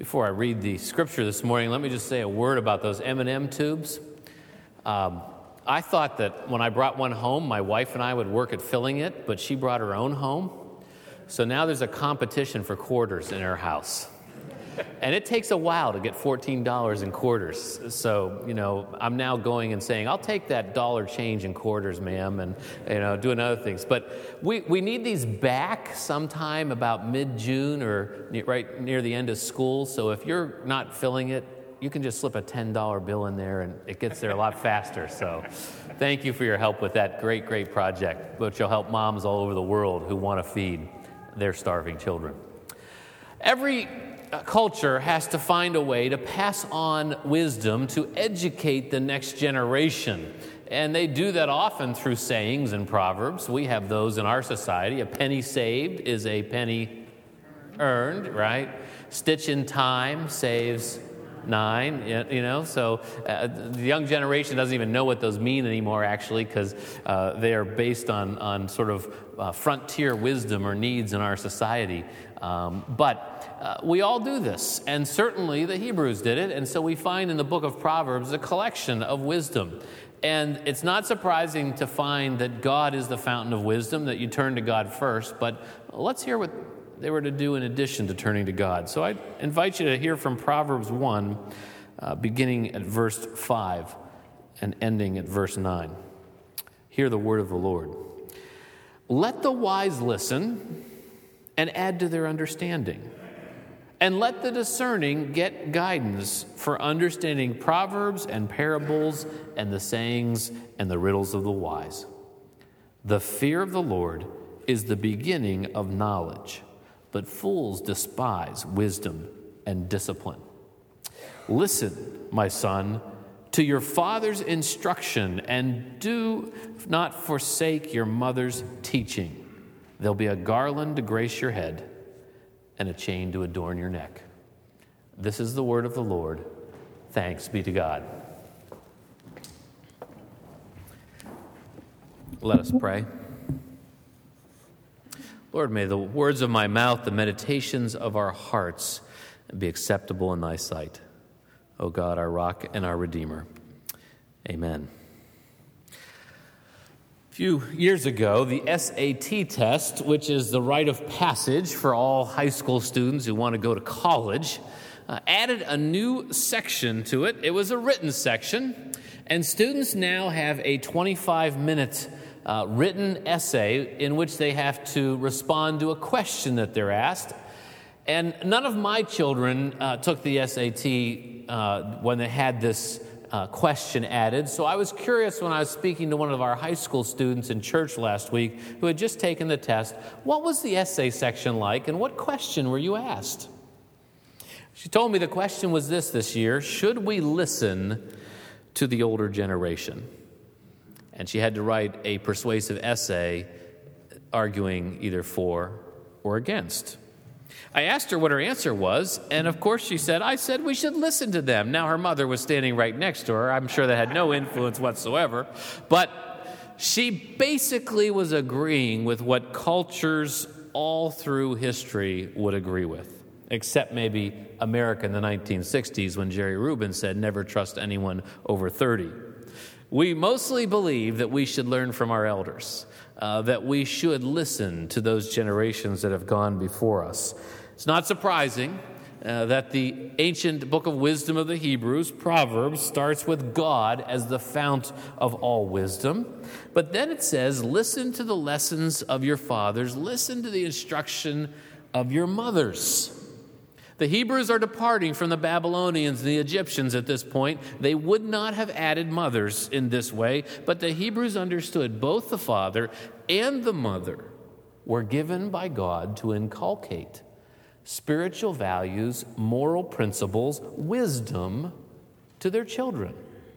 Before I read the scripture this morning, let me just say a word about those M&M tubes. I thought that when I brought one home, my wife and I would work at filling it, but she brought her own home. So now there's a competition for quarters in our house. And it takes a while to get $14 in quarters. So, I'm now going and saying, I'll take that dollar change in quarters, ma'am, and, doing other things. But we need these back sometime about mid-June or right near the end of school. So if you're not filling it, you can just slip a $10 bill in there and it gets there a lot faster. So thank you for your help with that great, great project, which will help moms all over the world who want to feed their starving children. Every culture has to find a way to pass on wisdom to educate the next generation. And they do that often through sayings and proverbs. We have those in our society. A penny saved is a penny earned, right? Stitch in time saves 9, So the young generation doesn't even know what those mean anymore, actually, because they are based on sort of frontier wisdom or needs in our society. But we all do this, and certainly the Hebrews did it, and so we find in the book of Proverbs a collection of wisdom. And it's not surprising to find that God is the fountain of wisdom, that you turn to God first, but let's hear what they were to do in addition to turning to God. So I invite you to hear from Proverbs 1, beginning at verse 5 and ending at verse 9. Hear the word of the Lord. Let the wise listen and add to their understanding, and let the discerning get guidance for understanding proverbs and parables and the sayings and the riddles of the wise. The fear of the Lord is the beginning of knowledge, but fools despise wisdom and discipline. Listen, my son, to your father's instruction, and do not forsake your mother's teaching. There'll be a garland to grace your head and a chain to adorn your neck. This is the word of the Lord. Thanks be to God. Let us pray. Lord, may the words of my mouth, the meditations of our hearts be acceptable in thy sight. O God, our rock and our redeemer. Amen. A few years ago, the SAT test, which is the rite of passage for all high school students who want to go to college, added a new section to it. It was a written section, and students now have a 25-minute written essay in which they have to respond to a question that they're asked. And none of my children took the SAT when they had this question added. So I was curious when I was speaking to one of our high school students in church last week who had just taken the test, what was the essay section like and what question were you asked? She told me the question was this year: should we listen to the older generation? And she had to write a persuasive essay arguing either for or against. I asked her what her answer was, and of course she said, I said we should listen to them. Now her mother was standing right next to her. I'm sure that had no influence whatsoever. But she basically was agreeing with what cultures all through history would agree with, except maybe America in the 1960s when Jerry Rubin said, never trust anyone over 30. We mostly believe that we should learn from our elders, that we should listen to those generations that have gone before us. It's not surprising that the ancient book of wisdom of the Hebrews, Proverbs, starts with God as the fount of all wisdom. But then it says, listen to the lessons of your fathers, listen to the instruction of your mothers. The Hebrews are departing from the Babylonians and the Egyptians at this point. They would not have added mothers in this way, but the Hebrews understood both the father and the mother were given by God to inculcate spiritual values, moral principles, wisdom to their children.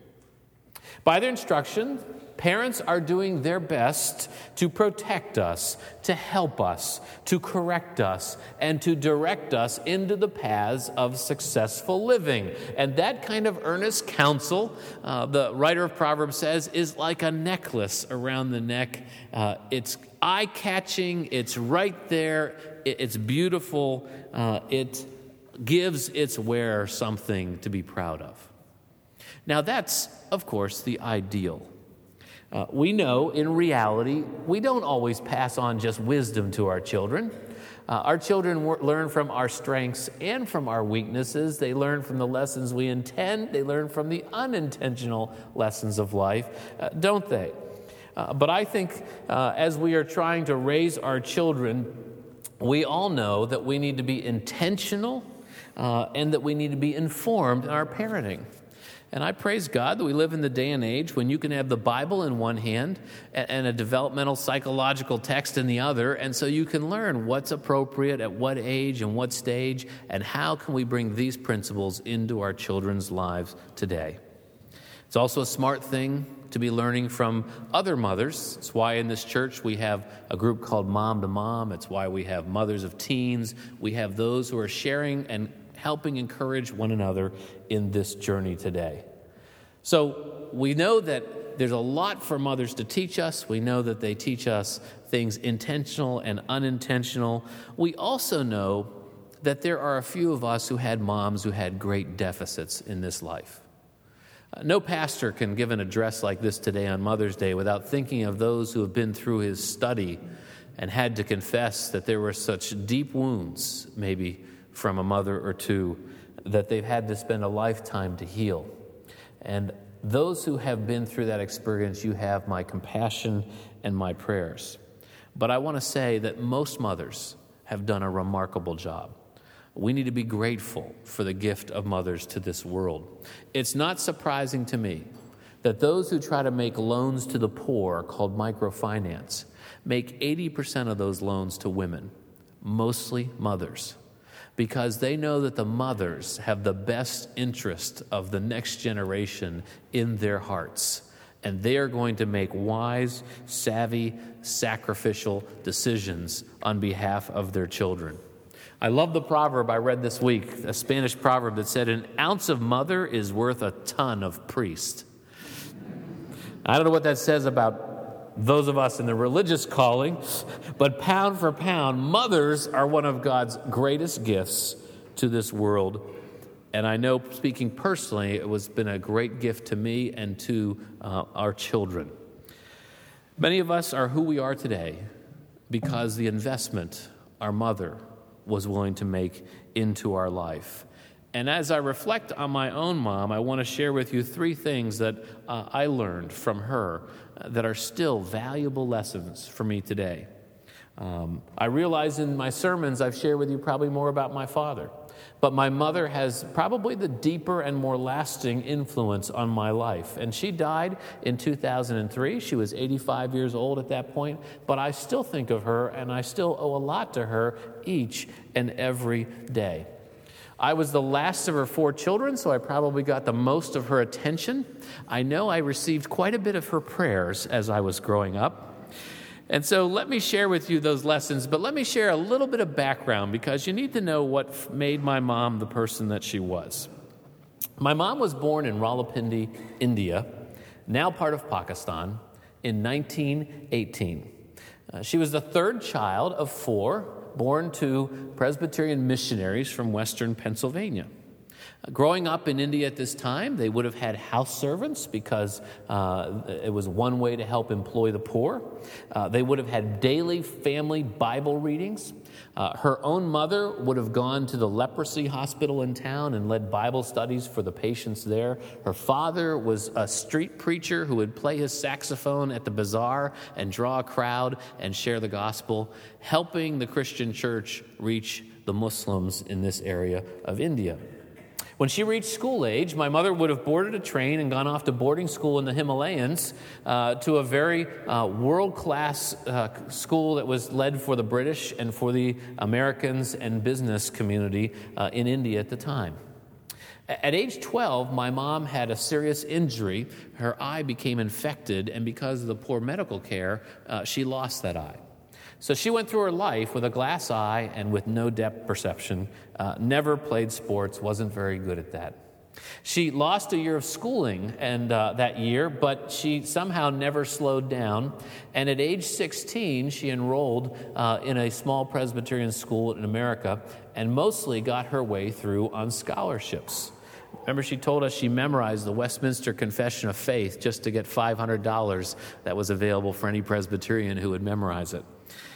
By their instruction, parents are doing their best to protect us, to help us, to correct us, and to direct us into the paths of successful living. And that kind of earnest counsel, the writer of Proverbs says, is like a necklace around the neck. It's eye-catching, it's right there, it's beautiful, it gives its wearer something to be proud of. Now that's, of course, the ideal. We know in reality, we don't always pass on just wisdom to our children. Our children learn from our strengths and from our weaknesses. They learn from the lessons we intend. They learn from the unintentional lessons of life, don't they? But I think as we are trying to raise our children, we all know that we need to be intentional and that we need to be informed in our parenting. And I praise God that we live in the day and age when you can have the Bible in one hand and a developmental psychological text in the other, and so you can learn what's appropriate at what age and what stage, and how can we bring these principles into our children's lives today. It's also a smart thing to be learning from other mothers. It's why in this church we have a group called Mom to Mom. It's why we have mothers of teens. We have those who are sharing and helping encourage one another in this journey today. So we know that there's a lot for mothers to teach us. We know that they teach us things intentional and unintentional. We also know that there are a few of us who had moms who had great deficits in this life. No pastor can give an address like this today on Mother's Day without thinking of those who have been through his study and had to confess that there were such deep wounds, maybe from a mother or two, that they've had to spend a lifetime to heal. And those who have been through that experience, you have my compassion and my prayers. But I want to say that most mothers have done a remarkable job. We need to be grateful for the gift of mothers to this world. It's not surprising to me that those who try to make loans to the poor, called microfinance, make 80% of those loans to women, mostly mothers, because they know that the mothers have the best interest of the next generation in their hearts. And they are going to make wise, savvy, sacrificial decisions on behalf of their children. I love the proverb I read this week, a Spanish proverb that said, "An ounce of mother is worth a ton of priest." I don't know what that says about those of us in the religious calling, but pound for pound, mothers are one of God's greatest gifts to this world. And I know, speaking personally, it has been a great gift to me and to our children. Many of us are who we are today because the investment our mother was willing to make into our life. And as I reflect on my own mom, I want to share with you three things that I learned from her that are still valuable lessons for me today. I realize in my sermons I've shared with you probably more about my father, but my mother has probably the deeper and more lasting influence on my life. And she died in 2003. She was 85 years old at that point, but I still think of her and I still owe a lot to her each and every day. I was the last of her 4 children, so I probably got the most of her attention. I know I received quite a bit of her prayers as I was growing up. And so let me share with you those lessons, but let me share a little bit of background because you need to know what made my mom the person that she was. My mom was born in Rawalpindi, India, now part of Pakistan, in 1918. She was the third child of 4, born to Presbyterian missionaries from western Pennsylvania. Growing up in India at this time, they would have had house servants because it was one way to help employ the poor. They would have had daily family Bible readings. Her own mother would have gone to the leprosy hospital in town and led Bible studies for the patients there. Her father was a street preacher who would play his saxophone at the bazaar and draw a crowd and share the gospel, helping the Christian church reach the Muslims in this area of India. When she reached school age, my mother would have boarded a train and gone off to boarding school in the Himalayas to a very world-class school that was led for the British and for the Americans and business community in India at the time. At age 12, my mom had a serious injury. Her eye became infected, and because of the poor medical care, she lost that eye. So she went through her life with a glass eye and with no depth perception, never played sports, wasn't very good at that. She lost a year of schooling that year, but she somehow never slowed down. And at age 16, she enrolled in a small Presbyterian school in America and mostly got her way through on scholarships. Remember, she told us she memorized the Westminster Confession of Faith just to get $500 that was available for any Presbyterian who would memorize it.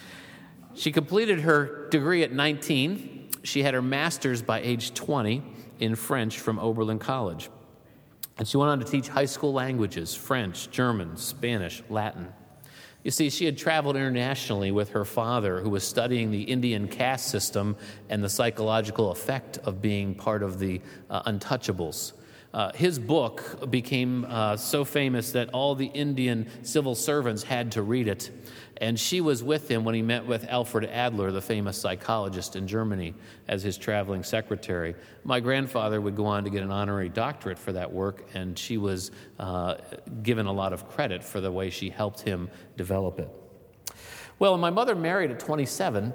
She completed her degree at 19. She had her master's by age 20 in French from Oberlin College. And she went on to teach high school languages, French, German, Spanish, Latin. You see, she had traveled internationally with her father, who was studying the Indian caste system and the psychological effect of being part of the untouchables. His book became so famous that all the Indian civil servants had to read it. And she was with him when he met with Alfred Adler, the famous psychologist in Germany, as his traveling secretary. My grandfather would go on to get an honorary doctorate for that work, and she was given a lot of credit for the way she helped him develop it. Well, when my mother married at 27,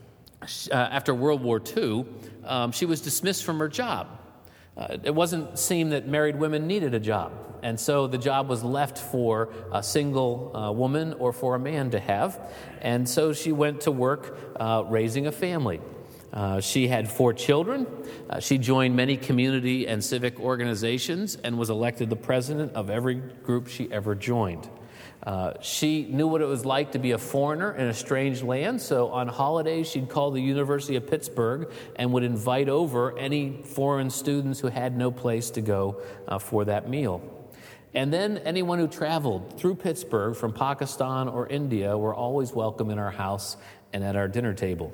after World War II, she was dismissed from her job. It wasn't seen that married women needed a job, and so the job was left for a single woman or for a man to have, and so she went to work raising a family. She had 4 children. She joined many community and civic organizations and was elected the president of every group she ever joined. She knew what it was like to be a foreigner in a strange land, so on holidays she'd call the University of Pittsburgh and would invite over any foreign students who had no place to go for that meal. And then anyone who traveled through Pittsburgh from Pakistan or India were always welcome in our house and at our dinner table.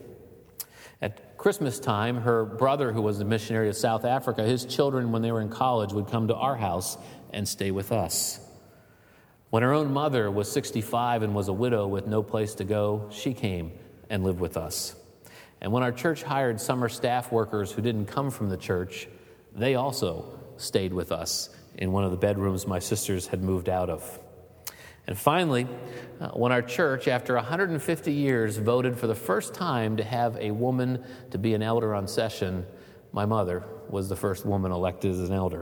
At Christmas time, her brother, who was a missionary to South Africa, his children, when they were in college, would come to our house and stay with us. When her own mother was 65 and was a widow with no place to go, she came and lived with us. And when our church hired summer staff workers who didn't come from the church, they also stayed with us in one of the bedrooms my sisters had moved out of. And finally, when our church, after 150 years, voted for the first time to have a woman to be an elder on session, my mother was the first woman elected as an elder.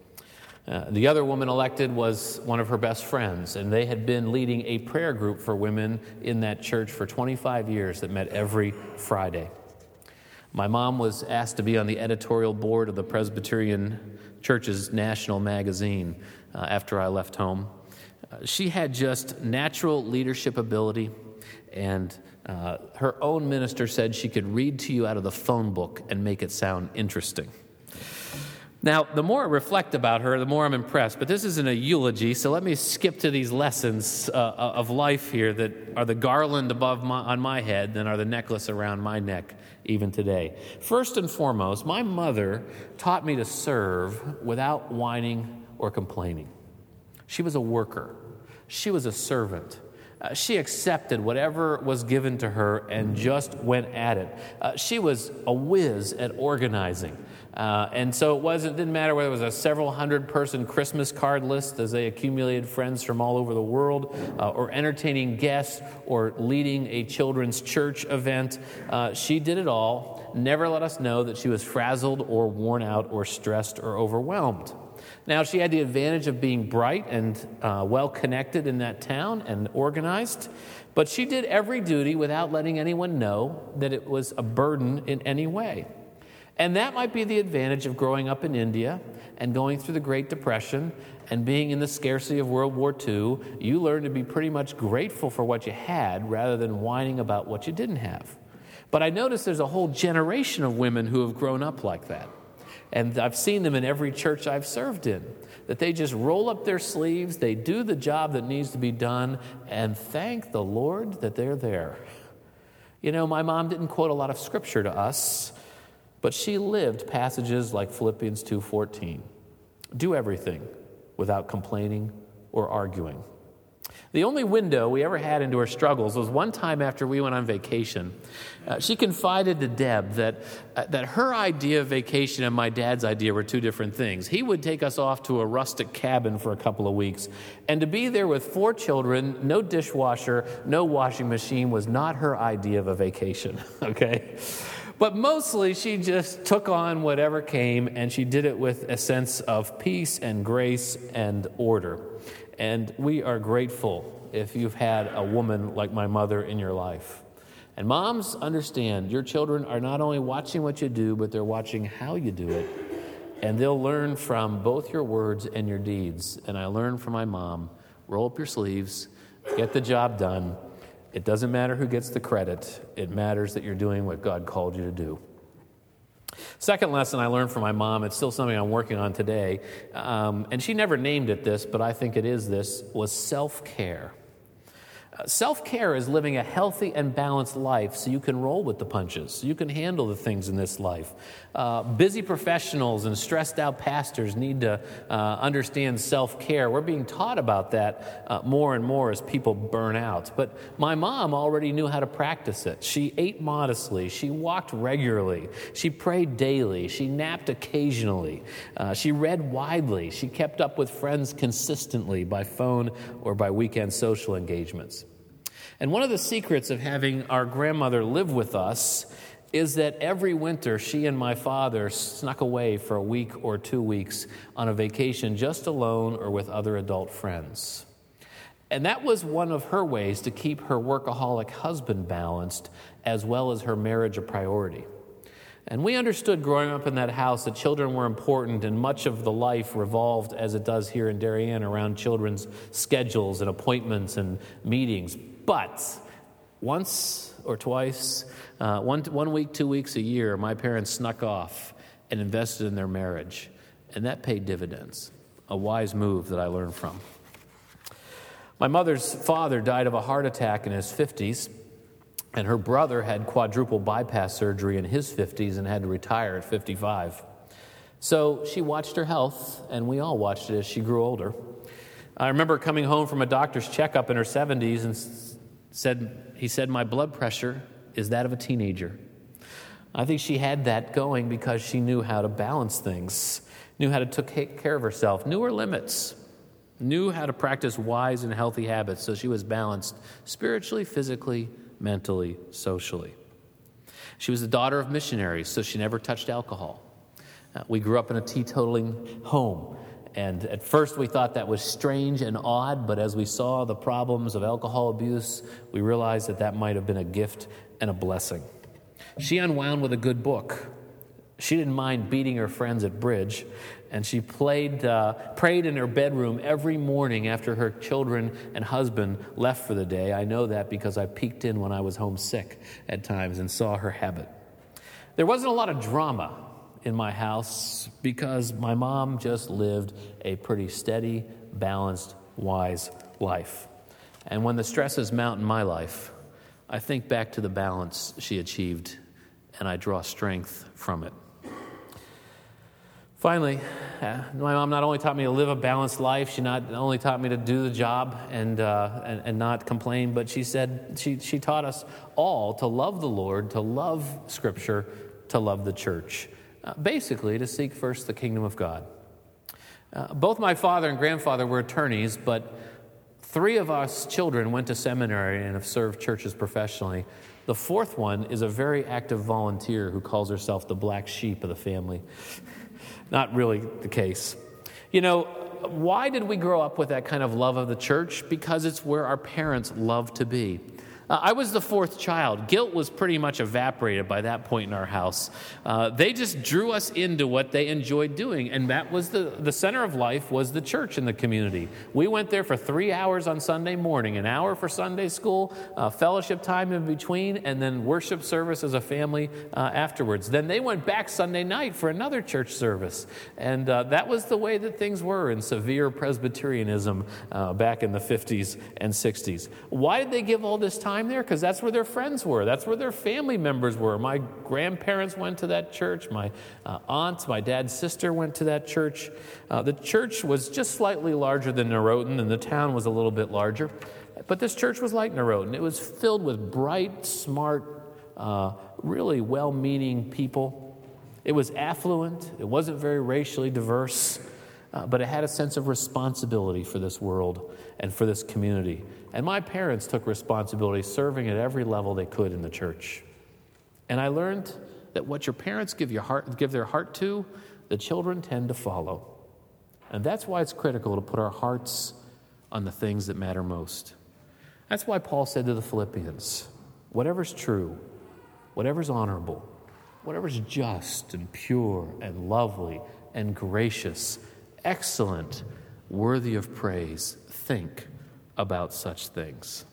The other woman elected was one of her best friends, and they had been leading a prayer group for women in that church for 25 years that met every Friday. My mom was asked to be on the editorial board of the Presbyterian Church's national magazine after I left home. She had just natural leadership ability, and her own minister said she could read to you out of the phone book and make it sound interesting. Now, the more I reflect about her, the more I'm impressed. But this isn't a eulogy, so let me skip to these lessons of life here that are the garland on my head and are the necklace around my neck even today. First and foremost, my mother taught me to serve without whining or complaining. She was a worker. She was a servant. She accepted whatever was given to her and just went at it. She was a whiz at organizing. And so it didn't matter whether it was a several hundred person Christmas card list as they accumulated friends from all over the world, or entertaining guests, or leading a children's church event. She did it all, never let us know that she was frazzled or worn out or stressed or overwhelmed. Now, she had the advantage of being bright and well-connected in that town and organized, but she did every duty without letting anyone know that it was a burden in any way. And that might be the advantage of growing up in India and going through the Great Depression and being in the scarcity of World War II. You learn to be pretty much grateful for what you had rather than whining about what you didn't have. But I notice there's a whole generation of women who have grown up like that. And I've seen them in every church I've served in, that they just roll up their sleeves, they do the job that needs to be done, and thank the Lord that they're there. You know, my mom didn't quote a lot of scripture to us, but she lived passages like Philippians 2:14. Do everything without complaining or arguing. The only window we ever had into her struggles was one time after we went on vacation. She confided to Deb that her idea of vacation and my dad's idea were two different things. He would take us off to a rustic cabin for a couple of weeks, and to be there with 4 children, no dishwasher, no washing machine was not her idea of a vacation, okay? But mostly she just took on whatever came, and she did it with a sense of peace and grace and order. And we are grateful if you've had a woman like my mother in your life. And moms, understand, your children are not only watching what you do, but they're watching how you do it. And they'll learn from both your words and your deeds. And I learned from my mom, roll up your sleeves, get the job done. It doesn't matter who gets the credit. It matters that you're doing what God called you to do. Second lesson I learned from my mom, it's still something I'm working on today, and she never named it this, but I think it is this, was self-care. Self-care is living a healthy and balanced life so you can roll with the punches, so you can handle the things in this life. Busy professionals and stressed out pastors need to understand self-care. We're being taught about that more and more as people burn out. But my mom already knew how to practice it. She ate modestly. She walked regularly. She prayed daily. She napped occasionally. She read widely. She kept up with friends consistently by phone or by weekend social engagements. And one of the secrets of having our grandmother live with us is that every winter she and my father snuck away for a week or 2 weeks on a vacation just alone or with other adult friends. And that was one of her ways to keep her workaholic husband balanced as well as her marriage a priority. And we understood growing up in that house that children were important, and much of the life revolved, as it does here in Darien, around children's schedules and appointments and meetings. But once or twice, 1 week, 2 weeks a year, my parents snuck off and invested in their marriage. And that paid dividends, a wise move that I learned from. My mother's father died of a heart attack in his 50s, and her brother had quadruple bypass surgery in his 50s and had to retire at 55. So she watched her health, and we all watched it as she grew older. I remember coming home from a doctor's checkup in her 70s and he said, my blood pressure is that of a teenager. I think she had that going because she knew how to balance things, knew how to take care of herself, knew her limits, knew how to practice wise and healthy habits so she was balanced spiritually, physically, mentally, socially. She was the daughter of missionaries, so she never touched alcohol. We grew up in a teetotaling home. And at first we thought that was strange and odd, but as we saw the problems of alcohol abuse, we realized that that might have been a gift and a blessing. She unwound with a good book. She didn't mind beating her friends at bridge, and she prayed in her bedroom every morning after her children and husband left for the day. I know that because I peeked in when I was homesick at times and saw her habit. There wasn't a lot of drama in my house because my mom just lived a pretty steady, balanced, wise life. And when the stresses mount in my life, I think back to the balance she achieved, and I draw strength from it. Finally, my mom not only taught me to live a balanced life, she not only taught me to do the job and not complain, but she said she taught us all to love the Lord, to love Scripture, to love the church. Basically, to seek first the kingdom of God. Both my father and grandfather were attorneys, but 3 of us children went to seminary and have served churches professionally. The 4th one is a very active volunteer who calls herself the black sheep of the family. Not really the case. You know, why did we grow up with that kind of love of the church? Because it's where our parents loved to be. I was the 4th child. Guilt was pretty much evaporated by that point in our house. They just drew us into what they enjoyed doing, and that was the center of life was the church in the community. We went there for 3 hours on Sunday morning, an hour for Sunday school, fellowship time in between, and then worship service as a family afterwards. Then they went back Sunday night for another church service, and that was the way that things were in severe Presbyterianism back in the 50s and 60s. Why did they give all this time there? Because that's where their friends were. That's where their family members were. My grandparents went to that church. My aunts, my dad's sister went to that church. The church was just slightly larger than Noroton, and the town was a little bit larger. But this church was like Noroton. It was filled with bright, smart, really well-meaning people. It was affluent. It wasn't very racially diverse. But it had a sense of responsibility for this world and for this community. And my parents took responsibility serving at every level they could in the church. And I learned that what your parents give their heart to, the children tend to follow. And that's why it's critical to put our hearts on the things that matter most. That's why Paul said to the Philippians, whatever's true, whatever's honorable, whatever's just and pure and lovely and gracious, excellent, worthy of praise, think about such things.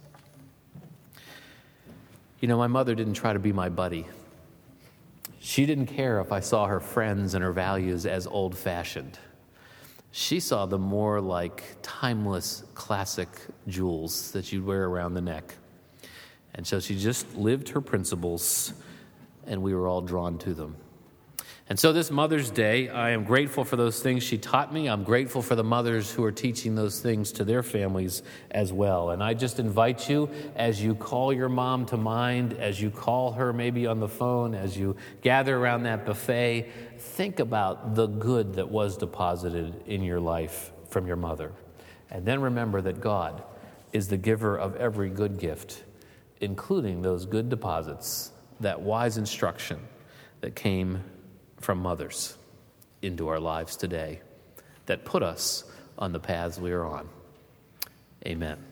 You know, my mother didn't try to be my buddy. She didn't care if I saw her friends and her values as old-fashioned. She saw them more like timeless, classic jewels that you'd wear around the neck. And so she just lived her principles, and we were all drawn to them. And so this Mother's Day, I am grateful for those things she taught me. I'm grateful for the mothers who are teaching those things to their families as well. And I just invite you, as you call your mom to mind, as you call her maybe on the phone, as you gather around that buffet, think about the good that was deposited in your life from your mother. And then remember that God is the giver of every good gift, including those good deposits, that wise instruction that came from mothers into our lives today that put us on the paths we are on. Amen.